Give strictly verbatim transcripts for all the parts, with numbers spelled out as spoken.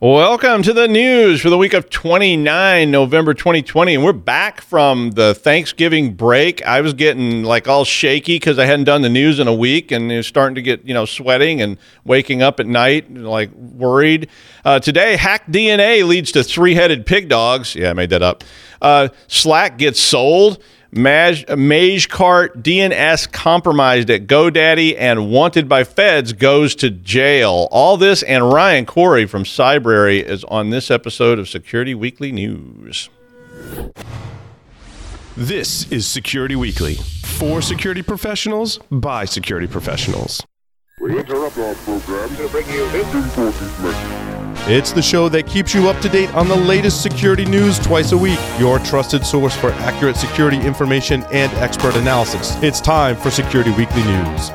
Welcome to the news for the week of twenty-nine November twenty twenty, and we're back from the Thanksgiving break. I was getting like all shaky because I hadn't done the news in a week, and it was starting to get, you know, sweating and waking up at night like worried. Uh, today, hacked D N A leads to three-headed pig dogs. Yeah, I made that up. Uh, Slack gets sold. Maj, Magecart D N S compromised at GoDaddy and wanted by feds goes to jail. All this and Ryan Corey from Cybrary is on this episode of Security Weekly News. This is Security Weekly, for security professionals, by security professionals. We interrupt our program to bring you this important message. It's the show that keeps you up to date on the latest security news twice a week. Your trusted source for accurate security information and expert analysis. It's time for Security Weekly News.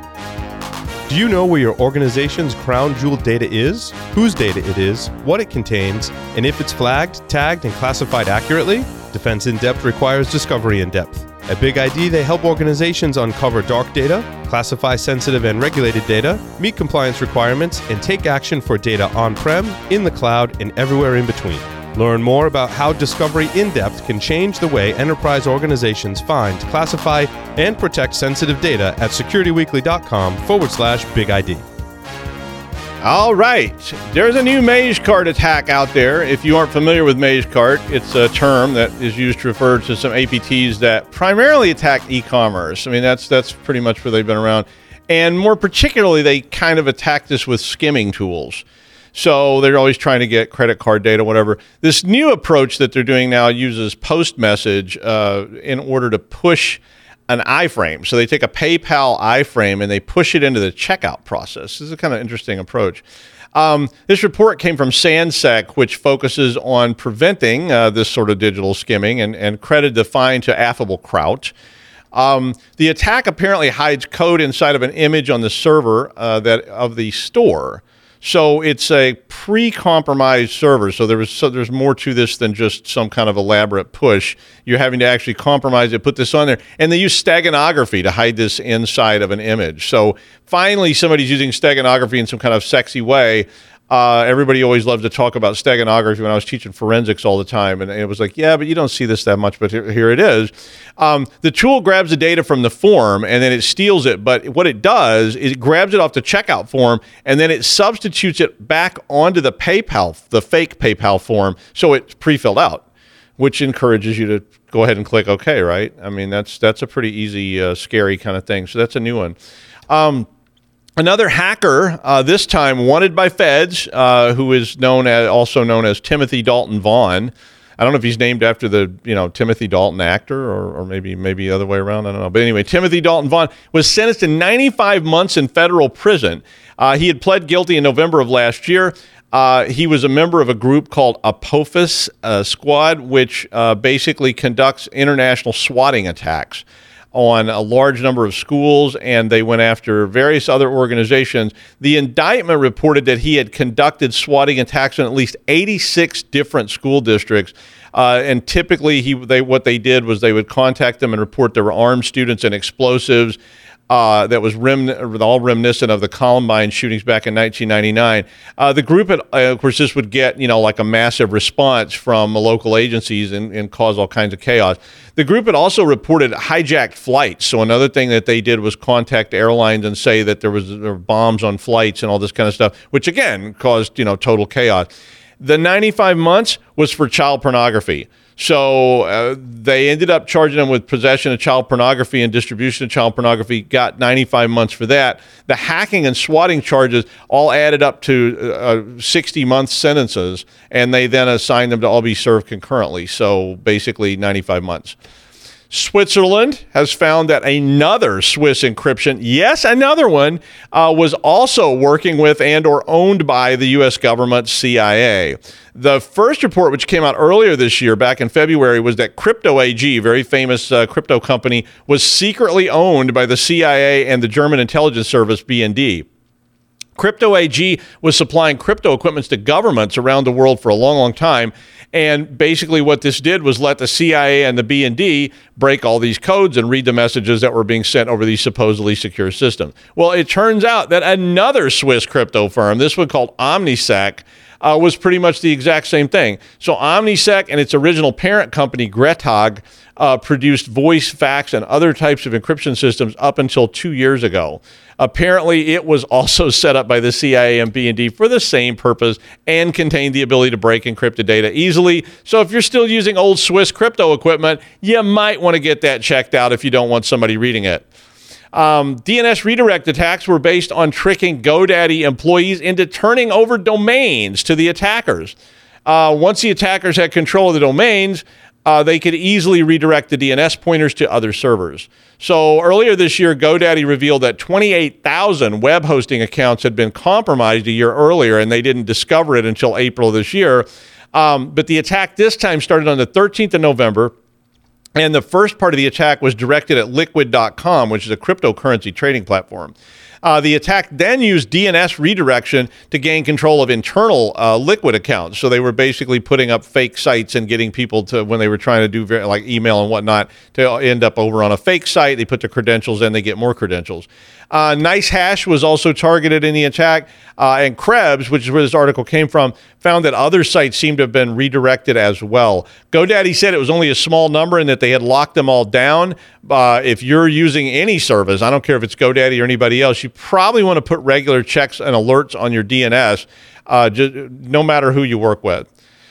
Do you know where your organization's crown jewel data is, whose data it is, what it contains, and if it's flagged, tagged, and classified accurately? Defense in Depth requires discovery in depth. At Big I D, they help organizations uncover dark data, classify sensitive and regulated data, meet compliance requirements, and take action for data on-prem, in the cloud, and everywhere in between. Learn more about how Discovery in Depth can change the way enterprise organizations find, classify, and protect sensitive data at securityweekly.com forward slash Big ID. All right, there's a new Magecart attack out there. If you aren't familiar with Magecart, it's a term that is used to refer to some A P Ts that primarily attack e-commerce. I mean, that's that's pretty much where they've been around. And more particularly, they kind of attack this with skimming tools. So they're always trying to get credit card data, whatever. This new approach that they're doing now uses post message uh, in order to push an iframe. So they take a PayPal iframe and they push it into the checkout process. This is a kind of interesting approach. Um, this report came from SandSec, which focuses on preventing uh, this sort of digital skimming and, and credited the find to Affable Kraut. Um, the attack apparently hides code inside of an image on the server uh, that of the store. So it's a pre-compromised server. So there was so there's more to this than just some kind of elaborate push. You're having to actually compromise it, put this on there. And they use steganography to hide this inside of an image. So finally, somebody's using steganography in some kind of sexy way. Uh, everybody always loved to talk about steganography when I was teaching forensics all the time. And it was like, yeah, but you don't see this that much, but here, here it is. Um, the tool grabs the data from the form and then it steals it. But what it does is it grabs it off the checkout form and then it substitutes it back onto the PayPal, the fake PayPal form. So it's pre-filled out, which encourages you to go ahead and click OK, right? I mean, that's, that's a pretty easy, uh, scary kind of thing. So that's a new one. Um, Another hacker, uh, this time wanted by feds, uh, who is known as, also known as Timothy Dalton Vaughn. I don't know if he's named after the, you know, Timothy Dalton actor or, or maybe maybe the other way around. I don't know. But anyway, Timothy Dalton Vaughn was sentenced to ninety-five months in federal prison. Uh, he had pled guilty in November of last year. Uh, he was a member of a group called Apophis uh, Squad, which uh, basically conducts international swatting attacks on a large number of schools, and they went after various other organizations. The indictment reported that he had conducted swatting attacks on at least eighty-six different school districts. Uh, and typically, he they what they did was they would contact them and report there were armed students and explosives. Uh, that was rem- all reminiscent of the Columbine shootings back in nineteen ninety-nine. Uh, the group, had, uh, of course, this would get, you know, like a massive response from local agencies and, and cause all kinds of chaos. The group had also reported hijacked flights. So another thing that they did was contact airlines and say that there was there were bombs on flights and all this kind of stuff, which again caused, you know, total chaos. The ninety-five months was for child pornography. So uh, they ended up charging them with possession of child pornography and distribution of child pornography, got ninety-five months for that. The hacking and swatting charges all added up to uh, sixty-month sentences, and they then assigned them to all be served concurrently. So basically ninety-five months. Switzerland has found that another Swiss encryption, yes, another one, uh, was also working with and or owned by the U S government C I A. The first report, which came out earlier this year, back in February, was that Crypto A G, very famous uh, crypto company, was secretly owned by the C I A and the German intelligence service B N D. Crypto A G was supplying crypto equipment to governments around the world for a long, long time. And basically what this did was let the C I A and the B N D break all these codes and read the messages that were being sent over these supposedly secure systems. Well, it turns out that another Swiss crypto firm, this one called OmniSec, uh, was pretty much the exact same thing. So OmniSec and its original parent company, Gretag, uh, produced voice, fax, and other types of encryption systems up until two years ago. Apparently, it was also set up by the C I A and B and D for the same purpose and contained the ability to break encrypted data easily. So if you're still using old Swiss crypto equipment, you might want to get that checked out if you don't want somebody reading it. Um, D N S redirect attacks were based on tricking GoDaddy employees into turning over domains to the attackers. Uh, once the attackers had control of the domains, Uh, they could easily redirect the D N S pointers to other servers. So earlier this year, GoDaddy revealed that twenty-eight thousand web hosting accounts had been compromised a year earlier, and they didn't discover it until April of this year. Um, but the attack this time started on the thirteenth of November, and the first part of the attack was directed at liquid dot com, which is a cryptocurrency trading platform. Uh, the attack then used D N S redirection to gain control of internal uh, Liquid accounts. So they were basically putting up fake sites and getting people to, when they were trying to do very, like email and whatnot, to end up over on a fake site. They put their credentials in, they get more credentials. Uh, NiceHash was also targeted in the attack, uh, and Krebs, which is where this article came from, found that other sites seemed to have been redirected as well. GoDaddy said it was only a small number and that they had locked them all down. Uh, if you're using any service, I don't care if it's GoDaddy or anybody else, you probably want to put regular checks and alerts on your D N S, uh, just, no matter who you work with.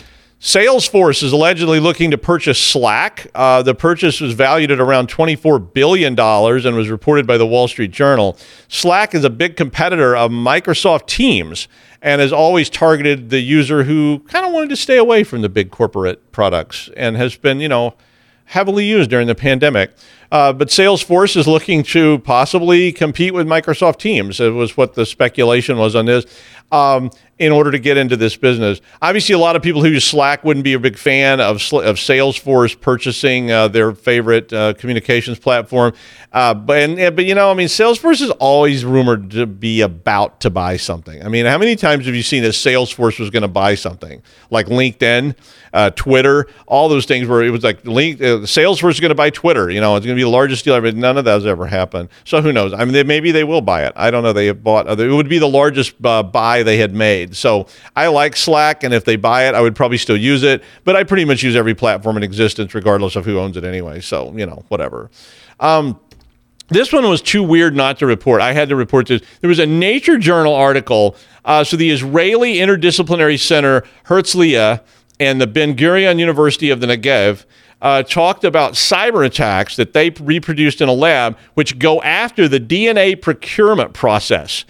Salesforce is allegedly looking to purchase Slack. Uh, the purchase was valued at around twenty-four billion dollars and was reported by the Wall Street Journal. Slack is a big competitor of Microsoft Teams and has always targeted the user who kind of wanted to stay away from the big corporate products and has been, you know, heavily used during the pandemic. Uh, but Salesforce is looking to possibly compete with Microsoft Teams. It was what the speculation was on this, um, in order to get into this business. Obviously, a lot of people who use Slack wouldn't be a big fan of, of Salesforce purchasing uh, their favorite uh, communications platform. Uh, but, and, but, you know, I mean, Salesforce is always rumored to be about to buy something. I mean, how many times have you seen that Salesforce was going to buy something? Like LinkedIn, uh, Twitter, all those things where it was like link, uh, Salesforce is going to buy Twitter. You know, it's going to be the largest deal ever. None of that has ever happened. So who knows? I mean, they, maybe they will buy it. I don't know. They have bought, it would be the largest uh, buy they had made. So I like Slack, and if they buy it, I would probably still use it. But I pretty much use every platform in existence, regardless of who owns it anyway. So, you know, whatever. Um, this one was too weird not to report. I had to report this. There was a Nature Journal article. Uh, so the Israeli Interdisciplinary Center, Herzliya, and the Ben Gurion University of the Negev Uh, talked about cyber attacks that they reproduced in a lab, which go after the D N A procurement process.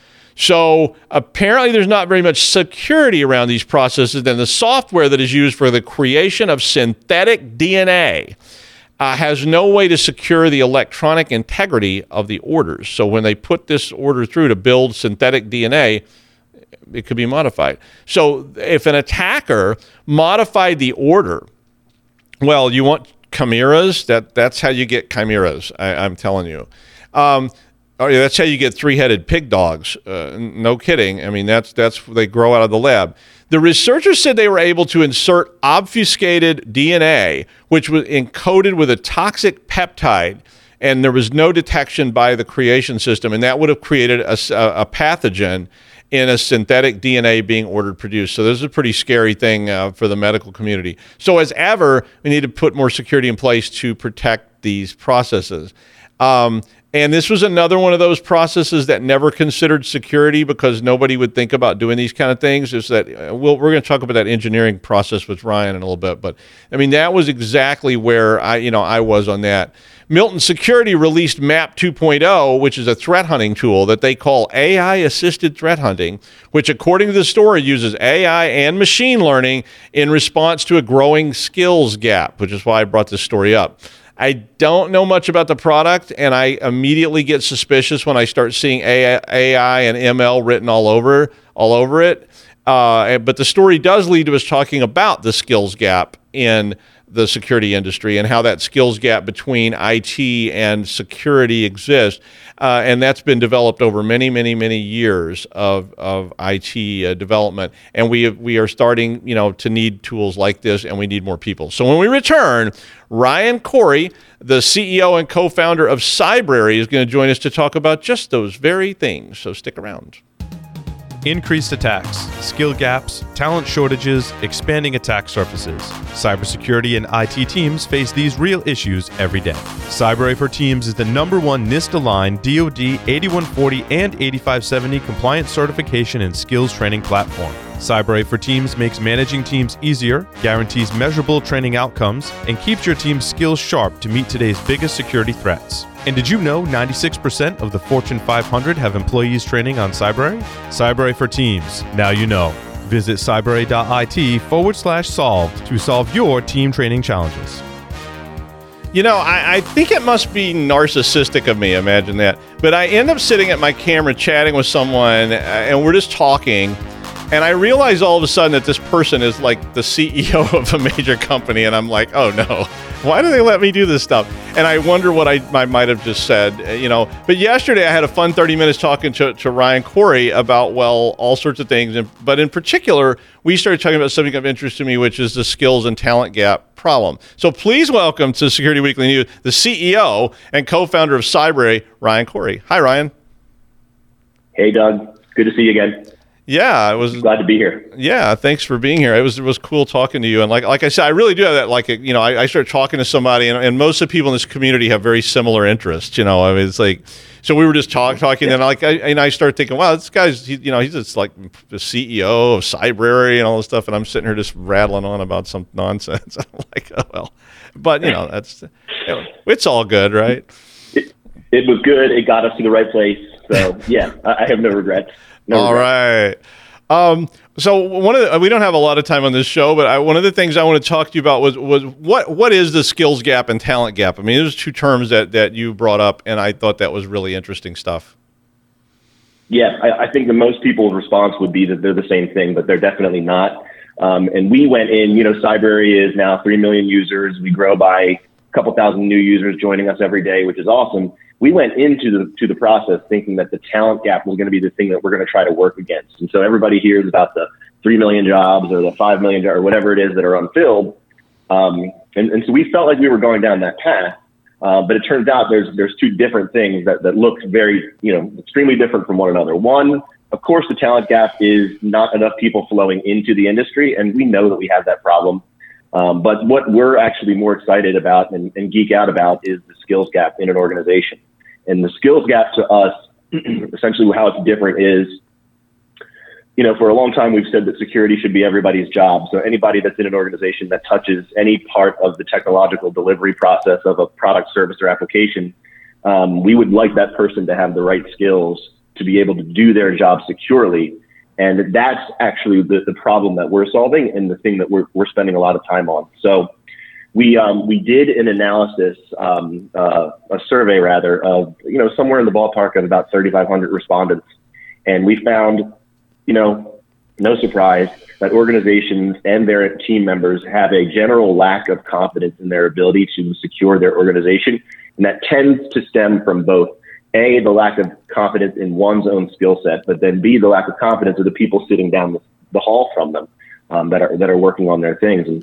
So apparently there's not very much security around these processes. Then the software that is used for the creation of synthetic D N A uh, has no way to secure the electronic integrity of the orders. So when they put this order through to build synthetic D N A, it could be modified. So if an attacker modified the order, well, you want chimeras? That that's how you get chimeras. I, I'm telling you. Um, oh, yeah, that's how you get three-headed pig dogs. Uh, no kidding. I mean, that's that's they grow out of the lab. The researchers said they were able to insert obfuscated D N A, which was encoded with a toxic peptide, and there was no detection by the creation system, and that would have created a, a pathogen in a synthetic D N A being ordered produced. So this is a pretty scary thing uh, for the medical community. So as ever, we need to put more security in place to protect these processes. Um, and this was another one of those processes that never considered security because nobody would think about doing these kind of things. Is that uh, we'll, we're going to talk about that engineering process with Ryan in a little bit. But I mean, that was exactly where I, you know, I was on that. Milton Security released MAP two point oh, which is a threat hunting tool that they call A I-assisted threat hunting, which according to the story uses A I and machine learning in response to a growing skills gap, which is why I brought this story up. I don't know much about the product, and I immediately get suspicious when I start seeing A I and M L written all over, all over it. Uh, but the story does lead to us talking about the skills gap in the security industry and how that skills gap between I T and security exists. Uh, and that's been developed over many, many, many years of, of I T uh, development. And we we are starting, you know, to need tools like this, and we need more people. So when we return, Ryan Corey, the C E O and co-founder of Cybrary, is going to join us to talk about just those very things. So stick around. Increased attacks, skill gaps, talent shortages, expanding attack surfaces. Cybersecurity and I T teams face these real issues every day. CyberArray for Teams is the number one NIST-aligned D O D eighty-one forty and eighty-five seventy compliance certification and skills training platform. CyberArray for Teams makes managing teams easier, guarantees measurable training outcomes, and keeps your team's skills sharp to meet today's biggest security threats. And did you know ninety-six percent of the Fortune five hundred have employees training on CyberArray? CyberArray for Teams. Now you know. Visit cyberarray.it forward slash solved to solve your team training challenges. You know, I, I think it must be narcissistic of me, imagine that. But I end up sitting at my camera chatting with someone, uh, and we're just talking. And I realize all of a sudden that this person is like the C E O of a major company, and I'm like, oh no, why do they let me do this stuff? And I wonder what I, I might have just said, you know. But yesterday I had a fun thirty minutes talking to, to Ryan Corey about, well, all sorts of things. And, but in particular, we started talking about something of interest to me, which is the skills and talent gap problem. So please welcome to Security Weekly News, the C E O and co-founder of CyberArray, Ryan Corey. Hi, Ryan. Hey, Doug. Good to see you again. Yeah, it was glad to be here. Yeah, thanks for being here. It was it was cool talking to you. And like like I said, I really do have that. Like you know, I, I start talking to somebody, and, and most of the people in this community have very similar interests. You know, I mean, it's like so we were just talk, talking, yeah. and like I and I start thinking, wow, this guy's he, you know he's just like the C E O of CyberArray and all this stuff, and I'm sitting here just rattling on about some nonsense. I'm like, oh well, but you know that's you know, it's all good, right? It, it was good. It got us to the right place. So yeah, I, I have no regrets. No All right. Um, so one of the, we don't have a lot of time on this show, but I, one of the things I want to talk to you about was was what what is the skills gap and talent gap? I mean, there's two terms that that you brought up, and I thought that was really interesting stuff. Yeah, I, I think that most people's response would be that they're the same thing, but they're definitely not. Um, and we went in, you know, CyberArray is now three million users. We grow by a couple thousand new users joining us every day, which is awesome. We went into the to the process thinking that the talent gap was going to be the thing that we're going to try to work against. And so everybody hears about the three million jobs or the five million or whatever it is that are unfilled. Um, and, and so we felt like we were going down that path. Uh, but it turns out there's there's two different things that, that look very, you know, extremely different from one another. One, of course, the talent gap is not enough people flowing into the industry. And we know that we have that problem. Um, but what we're actually more excited about and, and geek out about is the skills gap in an organization. And the skills gap to us, essentially how it's different is, you know, for a long time, we've said that security should be everybody's job. So anybody that's in an organization that touches any part of the technological delivery process of a product, service, or application, um, we would like that person to have the right skills to be able to do their job securely. And that's actually the, the problem that we're solving and the thing that we're, we're spending a lot of time on. So we um, we did an analysis, um, uh, a survey rather, of, you know, somewhere in the ballpark of about thirty-five hundred respondents. And we found, you know, no surprise, that organizations and their team members have a general lack of confidence in their ability to secure their organization. And that tends to stem from both, A, the lack of confidence in one's own skill set, but then B, the lack of confidence of the people sitting down the, the hall from them um, that are that are working on their things. And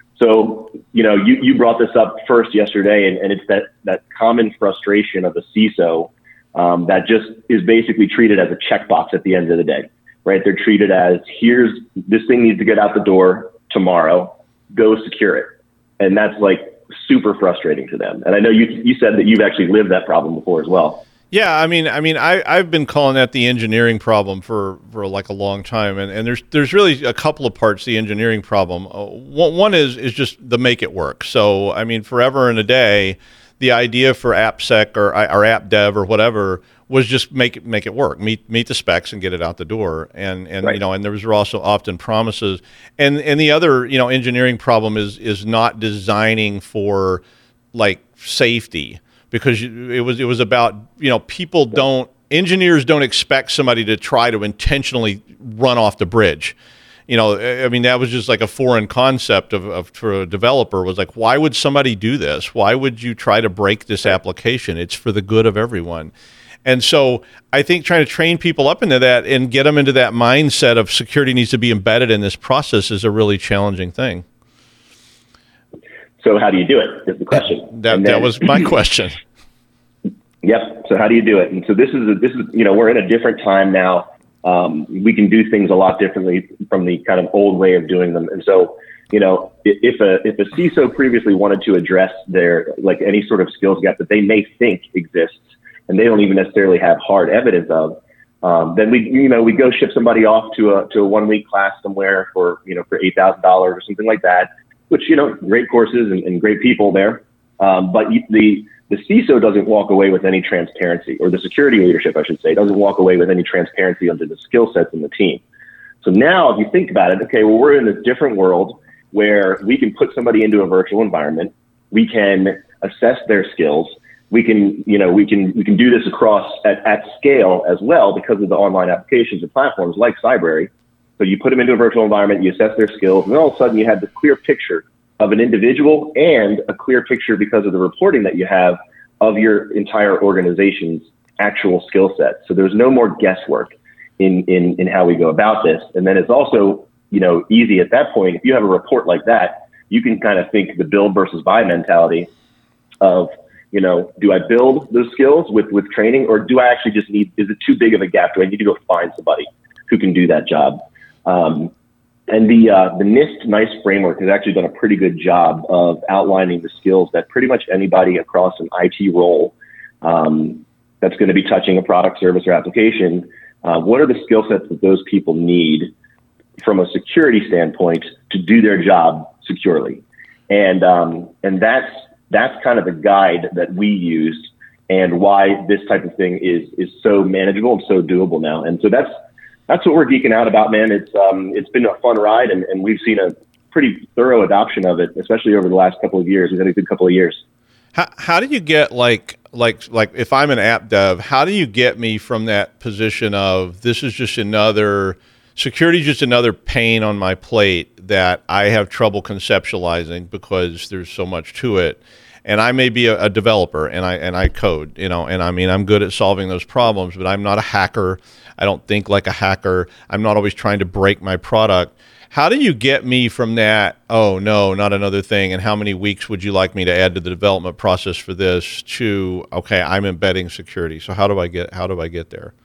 so, you know, you, you brought this up first yesterday, and, and it's that, that common frustration of a C I S O um, that just is basically treated as a checkbox at the end of the day, right? They're treated as, here's, this thing needs to get out the door tomorrow, go secure it. And that's like super frustrating to them. And I know you you said that you've actually lived that problem before as well. Yeah, I mean, I mean, I, I've been calling that the engineering problem for, for like a long time, and, and there's there's really a couple of parts to the engineering problem. Uh, one, one is is just the make it work. So, I mean, forever and a day, the idea for AppSec or or App Dev or whatever was just make it make it work, meet meet the specs and get it out the door, and and right. you know, and there was also often promises, and and the other you know engineering problem is is not designing for like safety. Because it was it was about, you know, people don't, engineers don't expect somebody to try to intentionally run off the bridge. You know, I mean, that was just like a foreign concept of, of for a developer was like, why would somebody do this? Why would you try to break this application? It's for the good of everyone. And so I think trying to train people up into that and get them into that mindset of security needs to be embedded in this process is a really challenging thing. So how do you do it is the question. That, then, that was my question. Yep. So how do you do it? And so this is, a, this is, you know, we're in a different time now Um, we can do things a lot differently from the kind of old way of doing them. And so, you know, if a if a C I S O previously wanted to address their, like any sort of skills gap that they may think exists, and they don't even necessarily have hard evidence of, um, then we, you know, we go ship somebody off to a to a one week class somewhere for, you know, for eight thousand dollars or something like that, which, you know, great courses and, and great people there. Um, but the the C I S O doesn't walk away with any transparency, or the security leadership, I should say, doesn't walk away with any transparency into the skill sets in the team. So now, if you think about it, okay, well, we're in this different world where we can put somebody into a virtual environment, we can assess their skills, we can, you know, we can we can do this across at, at scale as well because of the online applications and platforms like Cybrary. So you put them into a virtual environment, you assess their skills, and then all of a sudden you have this clear picture of an individual and a clear picture because of the reporting that you have of your entire organization's actual skill set. So there's no more guesswork in, in, in how we go about this. And then it's also, you know, easy at that point. If you have a report like that, you can kind of think the build versus buy mentality of, you know, do I build those skills with, with training, or do I actually just need, is it too big of a gap? Do I need to go find somebody who can do that job? Um, And the uh, the NIST NICE framework has actually done a pretty good job of outlining the skills that pretty much anybody across an I T role um, that's going to be touching a product, service, or application, uh, what are the skill sets that those people need from a security standpoint to do their job securely? And um, and that's that's kind of the guide that we used, and why this type of thing is is so manageable and so doable now. And so that's That's what we're geeking out about, man. It's um, it's been a fun ride, and, and we've seen a pretty thorough adoption of it, especially over the last couple of years. We've had a good couple of years. How how do you get like like like if I'm an app dev, how do you get me from that position of this is just another security, just another pain on my plate that I have trouble conceptualizing because there's so much to it, and I may be a, a developer and I and I code, you know, and I mean I'm good at solving those problems, but I'm not a hacker. I don't think like a hacker. I'm not always trying to break my product. How do you get me from that, oh, no, not another thing, and how many weeks would you like me to add to the development process for this, to, okay, I'm embedding security. So how do I get how do I get there?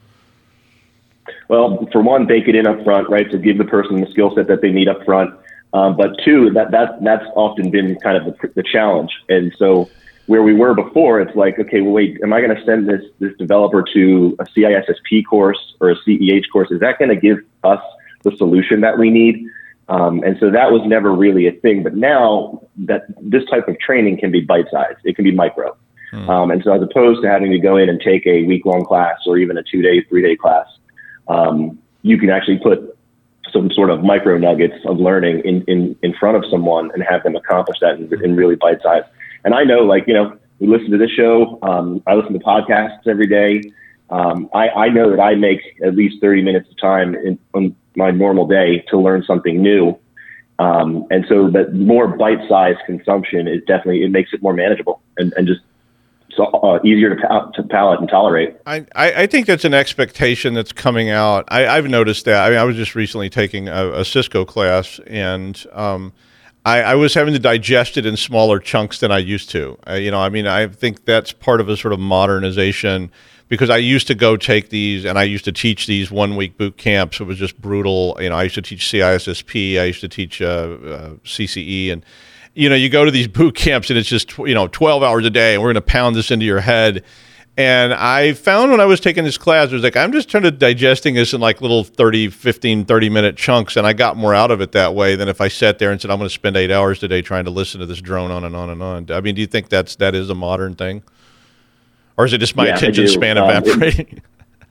Well, for one, bake it in up front, right? So give the person the skill set that they need up front. Um, but two, that, that that's often been kind of the, the challenge. And so where we were before, it's like, okay, well, wait, am I going to send this this developer to a C I S S P course or a C E H course? Is that going to give us the solution that we need? Um, and so that was never really a thing. But now that this type of training can be bite-sized, it can be micro. Hmm. Um, and so as opposed to having to go in and take a week-long class or even a two-day, three-day class, um, you can actually put some sort of micro nuggets of learning in, in, in front of someone and have them accomplish that in, in really bite-sized. And I know, like, you know, we listen to this show. Um, I listen to podcasts every day. Um, I, I know that I make at least thirty minutes of time in, in my normal day to learn something new. Um, and so that more bite-sized consumption is definitely, it makes it more manageable and, and just so, uh, easier to, pa- to palate and tolerate. I, I think that's an expectation that's coming out. I, I've noticed that. I mean, I was just recently taking a, a Cisco class, and um, I, I was having to digest it in smaller chunks than I used to. Uh, you know, I mean, I think that's part of a sort of modernization, because I used to go take these, and I used to teach these one-week boot camps. It was just brutal. You know, I used to teach C I S S P. I used to teach uh, uh, C C E, and you know, you go to these boot camps, and it's just, you know, twelve hours a day, and we're going to pound this into your head. And I found when I was taking this class, it was like, I'm just trying to digesting this in like little thirty, fifteen, thirty minute chunks. And I got more out of it that way than if I sat there and said, I'm going to spend eight hours today trying to listen to this drone on and on and on. I mean, do you think that's, that is a modern thing? Or is it just my yeah, attention span um, evaporating? It,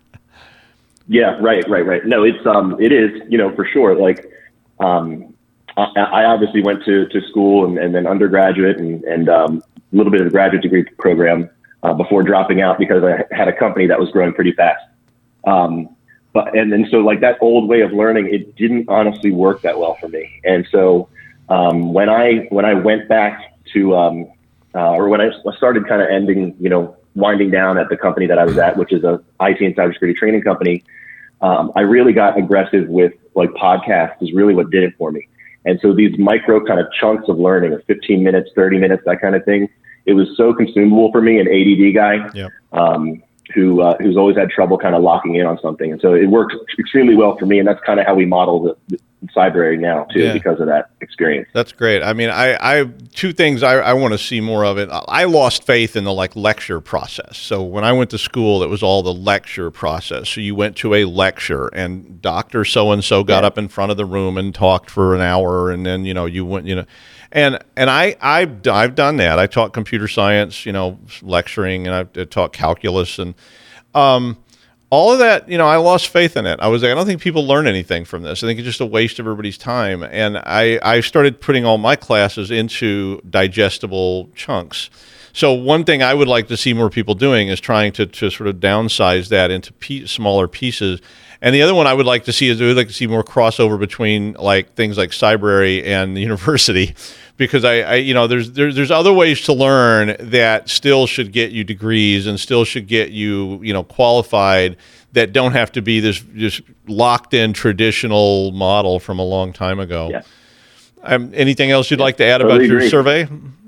yeah, right, right, right. No, it's, um, it is, you know, for sure. Like, um, I, I obviously went to, to school and, and then undergraduate and, and, um, a little bit of the graduate degree program. Uh, before dropping out because I had a company that was growing pretty fast. Um, but and then so like that old way of learning, it didn't honestly work that well for me. And so um, when I when I went back to um, uh, or when I started kind of ending, you know, winding down at the company that I was at, which is a I T and cybersecurity training company, um, I really got aggressive with like podcasts is really what did it for me. And so these micro kind of chunks of learning, of fifteen minutes, thirty minutes, that kind of thing. It was so consumable for me, an A D D guy. Yep. Um, who uh, who's always had trouble kind of locking in on something. And so it works extremely well for me. And that's kind of how we model the, the cyber now too, Yeah. because of that experience. That's great. I mean, I, I two things I, I want to see more of it. I lost faith in the like lecture process. So when I went to school, it was all the lecture process. So you went to a lecture and Doctor So-and-so got Yeah. up in front of the room and talked for an hour. And then, you know, you went, you know, and, and I, I've, I've done that. I taught computer science, you know, lecturing, and I've taught calculus, and, um, all of that, you know, I lost faith in it. I was like, I don't think people learn anything from this. I think it's just a waste of everybody's time. And I, I started putting all my classes into digestible chunks. So one thing I would like to see more people doing is trying to, to sort of downsize that into pe- smaller pieces. And the other one I would like to see is I would like to see more crossover between like things like Cybrary and the university, because I, I you know, there's, there's there's other ways to learn that still should get you degrees and still should get you, you know, qualified, that don't have to be this just locked in traditional model from a long time ago. Yeah. Um, anything else you'd like to add Totally about your agree. survey?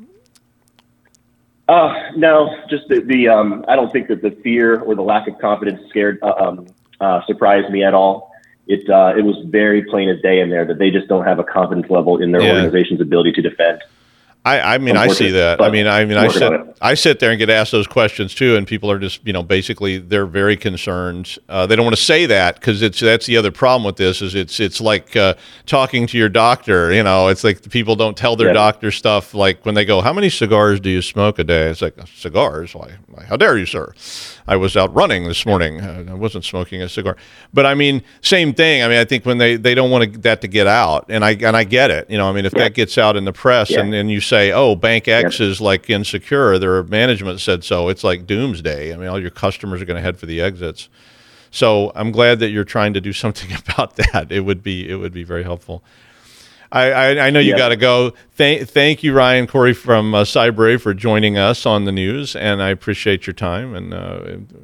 Uh, no, just the, the um, I don't think that the fear or the lack of confidence scared uh, um, uh, surprised me at all. It uh, it was very plain as day in there that they just don't have a confidence level in their Yeah. organization's ability to defend. I, I mean, I see that. I mean, I mean, I Working on sit, it. I sit there and get asked those questions too, and people are just, you know, basically they're very concerned. Uh, they don't want to say that because it's that's the other problem with this is it's it's like uh, talking to your doctor. You know, it's like the people don't tell their Yeah. doctor stuff. Like when they go, "How many cigars do you smoke a day?" It's like cigars. Why? Why, how dare you, sir? I was out running this morning. Uh, I wasn't smoking a cigar. But I mean, same thing. I mean, I think when they, they don't want to, that to get out, and I and I get it. You know, I mean, if Yeah. that gets out in the press, Yeah. and, and you say, "Oh, Bank X Yeah. is like insecure," their management said so. It's like doomsday. I mean, all your customers are going to head for the exits. So I'm glad that you're trying to do something about that. It would be it would be very helpful. I, I, I know you Yeah. got to go. Thank, thank you, Ryan Corey from uh, Cybrary, for joining us on the news, and I appreciate your time. And uh,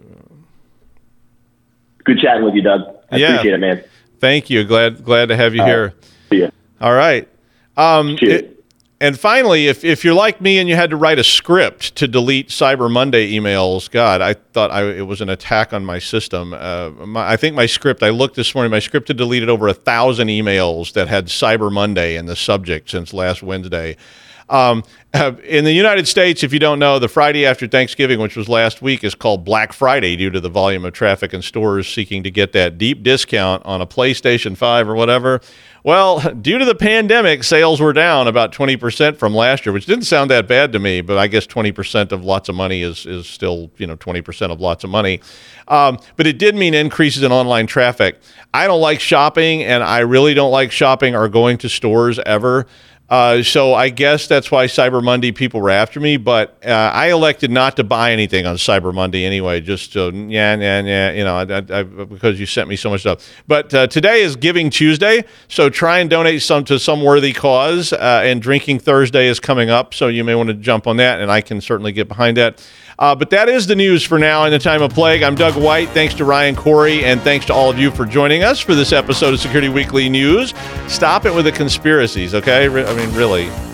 Good chatting with you, Doug. I Yeah. appreciate it, man. thank you. Glad glad to have you All here. right. See ya. All right. Um, Cheers. it- and finally, if, if you're like me and you had to write a script to delete Cyber Monday emails, God, I thought I, it was an attack on my system. Uh, my, I think my script, I looked this morning, my script had deleted over a thousand emails that had Cyber Monday in the subject since last Wednesday. Um, uh, in the United States, if you don't know, the Friday after Thanksgiving, which was last week, is called Black Friday due to the volume of traffic in stores seeking to get that deep discount on a PlayStation five or whatever. Well, due to the pandemic, sales were down about twenty percent from last year, which didn't sound that bad to me, but I guess twenty percent of lots of money is, is still, you know, twenty percent of lots of money. Um, but it did mean increases in online traffic. I don't like shopping, and I really don't like shopping or going to stores ever. Uh, so I guess that's why Cyber Monday people were after me, but uh, I elected not to buy anything on Cyber Monday anyway, just to, yeah, yeah, yeah, you know, I, I, I, because you sent me so much stuff. But uh, today is Giving Tuesday, so try and donate some to some worthy cause, uh, and Drinking Thursday is coming up, so you may want to jump on that, and I can certainly get behind that. Uh, but that is the news for now in the time of plague. I'm Doug White. Thanks to Ryan Corey, and thanks to all of you for joining us for this episode of Security Weekly News. Stop it with the conspiracies, okay? Re- I mean, really.